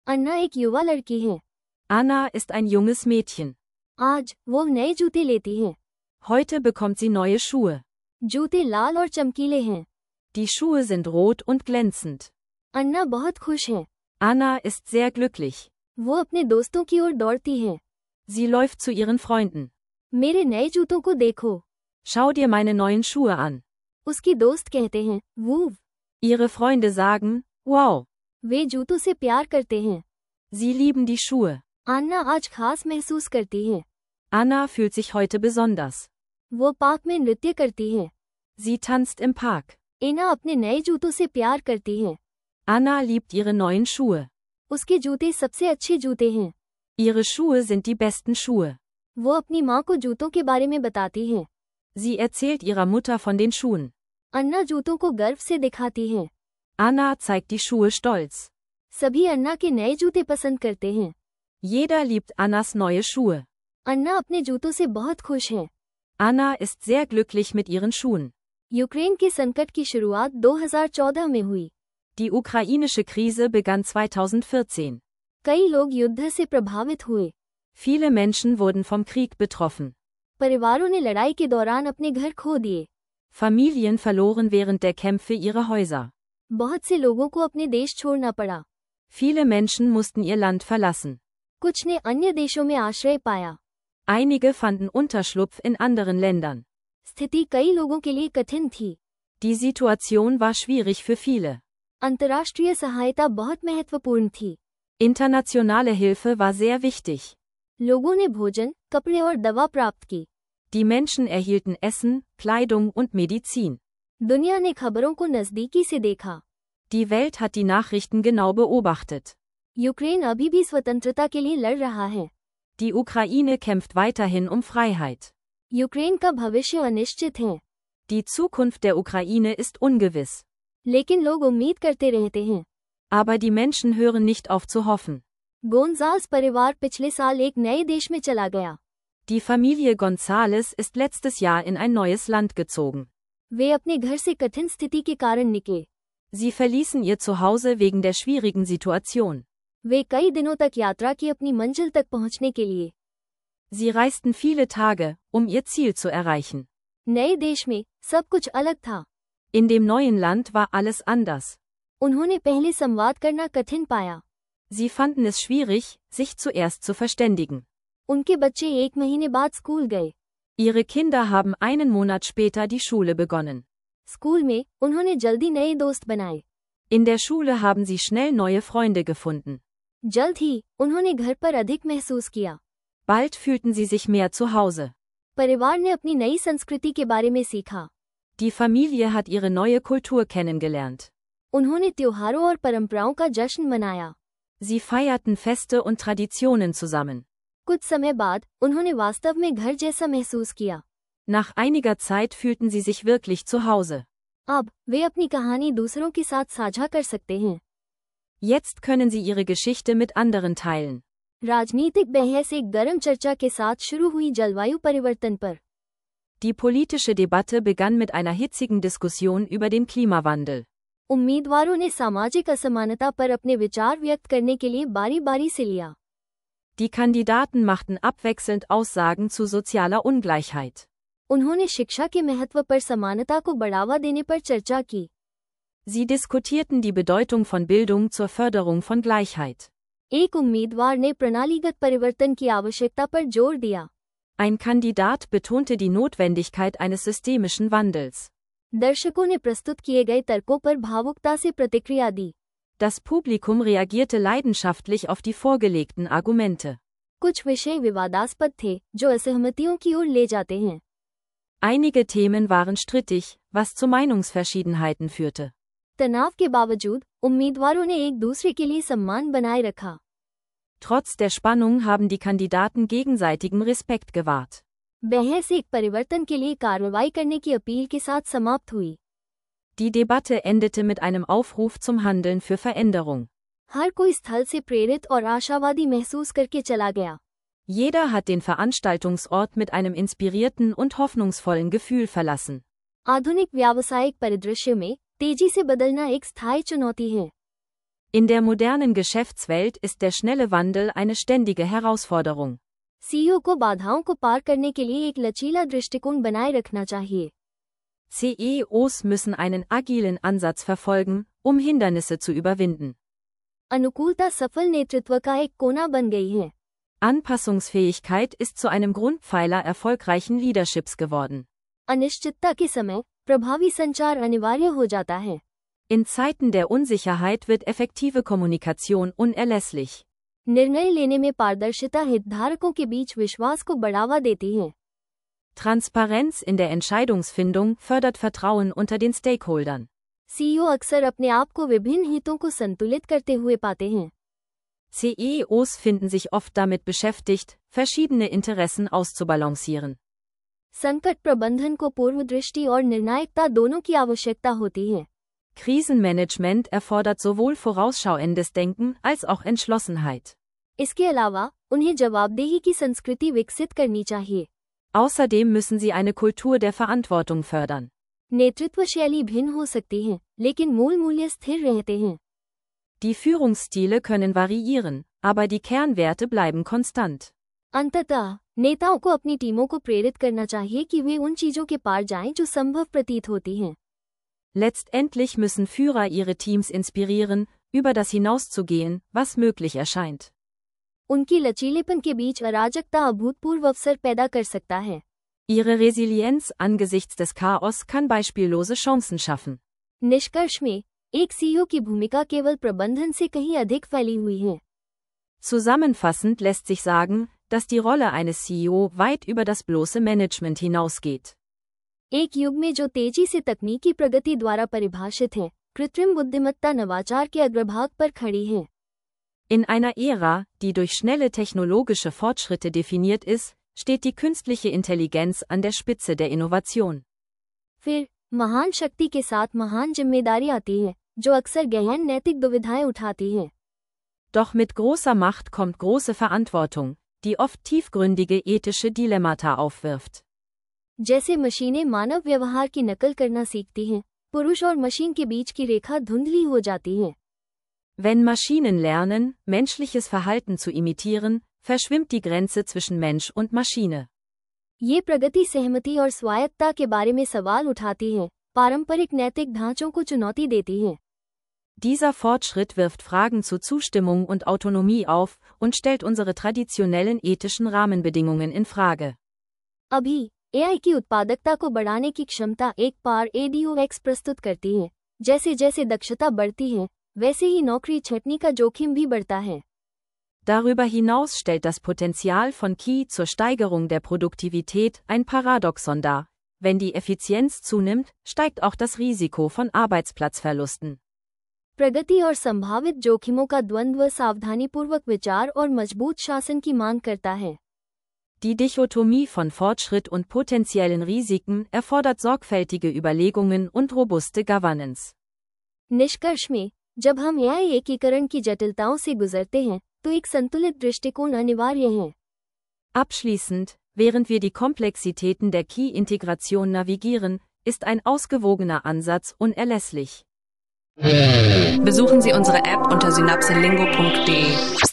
अन्ना एक युवा लड़की है। Anna ist ein junges Mädchen. आज वो नए जूते लेती है। Heute bekommt sie neue Schuhe. जूते लाल और चमकीले हैं। Die Schuhe sind rot und glänzend. अन्ना बहुत खुश है। Anna ist sehr glücklich. वो अपने दोस्तों की ओर दौड़ती है। Sie läuft zu ihren Freunden. मेरे नए जूतों को देखो। Schau dir meine neuen Schuhe an. उसकी दोस्त कहते हैं, वूव। Ihre Freunde sagen, wow. वे जूतों से प्यार करते हैं। Sie lieben die Schuhe. अन्ना आज खास महसूस करती है। Anna fühlt sich heute besonders. वो पार्क में नृत्य करती है। Sie tanzt im Park. एना अपने नए जूतों से प्यार करती है। Anna liebt ihre neuen Schuhe. उसके जूते सबसे अच्छे जूते हैं। Ihre Schuhe sind die besten Schuhe. वो अपनी माँ को जूतों के बारे में बताती है। Sie erzählt ihrer Mutter von den Schuhen. अन्ना जूतों को गर्व से दिखाती है। Anna zeigt die Schuhe stolz. सभी अन्ना के नए जूते पसंद करते हैं। Jeder liebt Annas neue Schuhe. अन्ना अपने जूतों से बहुत खुश है। Anna ist sehr glücklich mit ihren Schuhen. Ukraine के संकट की शुरुआत 2014 में हुई। Die ukrainische Krise begann 2014. कई लोग युद्ध से प्रभावित हुए। Viele Menschen wurden vom Krieg betroffen. परिवारों ने लड़ाई के दौरान अपने घर खो दिए। Familien verloren während der Kämpfe ihre Häuser. बहुत से लोगों को अपने देश छोड़ना पड़ा। Viele Menschen mussten ihr Land verlassen. कुछ ने अन्य देशों में आश्रय पाया। Einige fanden Unterschlupf in anderen Ländern. स्थिति कई लोगों के लिए कठिन थी। Die Situation war schwierig für viele. अंतर्राष्ट्रीय सहायता बहुत महत्वपूर्ण थी। Internationale Hilfe war sehr wichtig. लोगों ने भोजन, कपड़े और दवा प्राप्त की। Die Menschen erhielten Essen, Kleidung und Medizin. दुनिया ने खबरों को नज़दीकी से देखा। Die Welt hat die Nachrichten genau beobachtet. Ukraine अभी भी स्वतंत्रता के लिए लड़ रहा है। Die Ukraine kämpft weiterhin um Freiheit. Ukraine का भविष्य अनिश्चित है। Die Zukunft der Ukraine ist ungewiss. लेकिन लोग उम्मीद करते रहते हैं। Aber die Menschen hören nicht auf zu hoffen. Gonzalez परिवार पिछले साल एक नए देश में चला गया। Die Familie Gonzales ist letztes Jahr in ein neues Land gezogen. वे अपने घर से कठिन स्थिति के कारण निकले। Sie verließen ihr Zuhause wegen der schwierigen Situation. वे कई दिनों तक यात्रा की अपनी मंजिल तक पहुंचने के लिए। Sie reisten viele Tage, um ihr Ziel zu erreichen. नए देश में सब कुछ अलग था। In dem neuen Land war alles anders. उन्होंने पहले संवाद करना कठिन पाया। Sie fanden es schwierig, sich zuerst zu verständigen. उनके बच्चे एक महीने बाद स्कूल गए। Ihre Kinder haben einen Monat später die Schule begonnen. School में उन्होंने जल्दी नए दोस्त बनाए। In der Schule haben sie schnell neue Freunde gefunden. जल्द ही उन्होंने घर पर अधिक महसूस किया। Bald fühlten sie sich mehr zu Hause. परिवार ने अपनी नई संस्कृति के बारे में सीखा। Die Familie hat ihre neue Kultur kennengelernt. उन्होंने त्योहारों और परंपराओं का जश्न मनाया। Sie feierten Feste und Traditionen zusammen. कुछ समय बाद उन्होंने वास्तव में घर जैसा महसूस किया। Nach einiger Zeit fühlten sie sich wirklich zu Hause. अब वे अपनी कहानी दूसरों के साथ साझा कर सकते हैं। Jetzt können sie ihre Geschichte mit anderen teilen. राजनीतिक बहस एक गर्म चर्चा के साथ शुरू हुई जलवायु परिवर्तन पर। Die politische Debatte begann mit einer hitzigen Diskussion über den Klimawandel. उम्मीदवारों ने सामाजिक असमानता पर अपने विचार व्यक्त करने के लिए बारी-बारी से लिया। Die Kandidaten machten abwechselnd Aussagen zu sozialer Ungleichheit. उन्होंने शिक्षा के महत्व पर समानता को बढ़ावा देने पर चर्चा की। Sie diskutierten die Bedeutung von Bildung zur Förderung von Gleichheit. एक उम्मीदवार ने प्रणालीगत परिवर्तन की आवश्यकता पर जोर दिया। Ein Kandidat betonte die Notwendigkeit eines systemischen Wandels. दर्शकों ने प्रस्तुत किए गए तर्कों पर भावुकता से प्रतिक्रिया दी। Das Publikum reagierte leidenschaftlich auf die vorgelegten Argumente. कुछ विषय विवादास्पद थे जो असहमतियों की ओर ले जाते हैं। Einige Themen waren strittig, was zu Meinungsverschiedenheiten führte. तनाव के बावजूद उम्मीदवारों ने एक दूसरे के लिए सम्मान बनाए रखा। Trotz der Spannung haben die Kandidaten gegenseitigen Respekt gewahrt. बहस एक परिवर्तन के लिए कार्रवाई करने की अपील के साथ समाप्त हुई। Die Debatte endete mit einem Aufruf zum Handeln für Veränderung. हर कोई स्थल से प्रेरित और आशावादी महसूस करके चला गया। Jeder hat den Veranstaltungsort mit einem inspirierten und hoffnungsvollen Gefühl verlassen. आधुनिक व्यावसायिक परिदृश्य में तेजी से बदलना एक स्थायी चुनौती है। In der modernen Geschäftswelt ist der schnelle Wandel eine ständige Herausforderung. CEO को बाधाओं को पार करने के लिए एक लचीला दृष्टिकोण बनाए रखना चाहिए। CEOs müssen einen agilen Ansatz verfolgen, um Hindernisse zu überwinden. अनुकूलता सफल नेतृत्व का एक कोना बन गई है। Anpassungsfähigkeit ist zu einem Grundpfeiler erfolgreichen Leaderships geworden. अनिश्चितता के समय प्रभावी संचार अनिवार्य हो जाता है। In Zeiten der Unsicherheit wird effektive Kommunikation unerlässlich. निर्णय लेने में पारदर्शिता हितधारकों के बीच विश्वास को बढ़ावा देती है। Transparenz in der Entscheidungsfindung fördert Vertrauen unter den Stakeholdern. CEO अक्सर अपने आप को विभिन्न हितों को संतुलित करते हुए पाते हैं। CEOs finden sich oft damit beschäftigt, verschiedene Interessen auszubalancieren. संकट प्रबंधन को पूर्वदृष्टि और निर्णायकता दोनों की आवश्यकता होती है। Krisenmanagement erfordert sowohl vorausschauendes Denken als auch Entschlossenheit. इसके अलावा उन्हें जवाबदेही की संस्कृति विकसित करनी चाहिए। Außerdem müssen sie eine Kultur der Verantwortung fördern. नेतृत्व शैली भिन्न हो सकती है, लेकिन मूल मूल्य स्थिर रहते हैं। Die Führungsstile können variieren, aber die Kernwerte bleiben konstant. अंततः नेताओं को अपनी टीमों को प्रेरित करना चाहिए कि वे उन चीजों के पार जाएं जो संभव प्रतीत होती हैं। Letztendlich müssen Führer ihre Teams inspirieren, über das hinauszugehen, was möglich erscheint. उनकी लचीलेपन के बीच अराजकता अभूतपूर्व अवसर पैदा कर सकता है। Ihre Resilienz angesichts des Chaos kann beispiellose Chancen schaffen. निष्कर्ष में एक सीईओ की भूमिका केवल प्रबंधन से कहीं अधिक फैली हुई है। Zusammenfassend lässt sich sagen, dass die Rolle eines CEO weit über das bloße Management hinausgeht. एक युग में जो तेजी से तकनीकी प्रगति द्वारा परिभाषित है, कृत्रिम बुद्धिमत्ता नवाचार के अग्रभाग पर खड़ी है। In einer Ära, die durch schnelle technologische Fortschritte definiert ist, steht die künstliche Intelligenz an der Spitze der Innovation. फिर महान शक्ति के साथ महान जिम्मेदारी आती है, जो अक्सर गहन नैतिक दुविधाएं उठाती है। Doch mit großer Macht kommt große Verantwortung, die oft tiefgründige ethische Dilemmata aufwirft. जैसे मशीनें मानव व्यवहार की नकल करना सीखती हैं, पुरुष और मशीन के बीच की रेखा धुंधली हो जाती है। Wenn Maschinen lernen, menschliches Verhalten zu imitieren, verschwimmt die Grenze zwischen Mensch und Maschine. ये प्रगति सहमति और स्वायत्तता के बारे में सवाल उठाती है, पारंपरिक नैतिक ढांचों को चुनौती देती है। Dieser Fortschritt wirft Fragen zu Zustimmung und Autonomie auf und stellt unsere traditionellen ethischen Rahmenbedingungen in Frage. अभी एआई की उत्पादकता को बढ़ाने की क्षमता एक पार ADOX प्रस्तुत करती है। जैसे जैसे दक्षता बढ़ती है, वैसे ही नौकरी छंटनी का जोखिम भी बढ़ता है। Darüber hinaus stellt das Potenzial von KI zur Steigerung der Produktivität ein Paradoxon dar. Wenn die Effizienz zunimmt, steigt auch das Risiko von Arbeitsplatzverlusten. प्रगति और संभावित जोखिमों का द्वंद्व सावधानीपूर्वक विचार और मजबूत शासन की मांग करता है। Die Dichotomie von Fortschritt und potenziellen Risiken erfordert sorgfältige Überlegungen und robuste Governance. निष्कर्ष में, जब हम एआई एकीकरण की जटिलताओं से गुजरते हैं, तो एक संतुलित दृष्टिकोण अनिवार्य है। Abschließend, während wir die Komplexitäten der KI-Integration navigieren, ist ein ausgewogener Ansatz unerlässlich. Besuchen Sie unsere App unter synapselingo.de.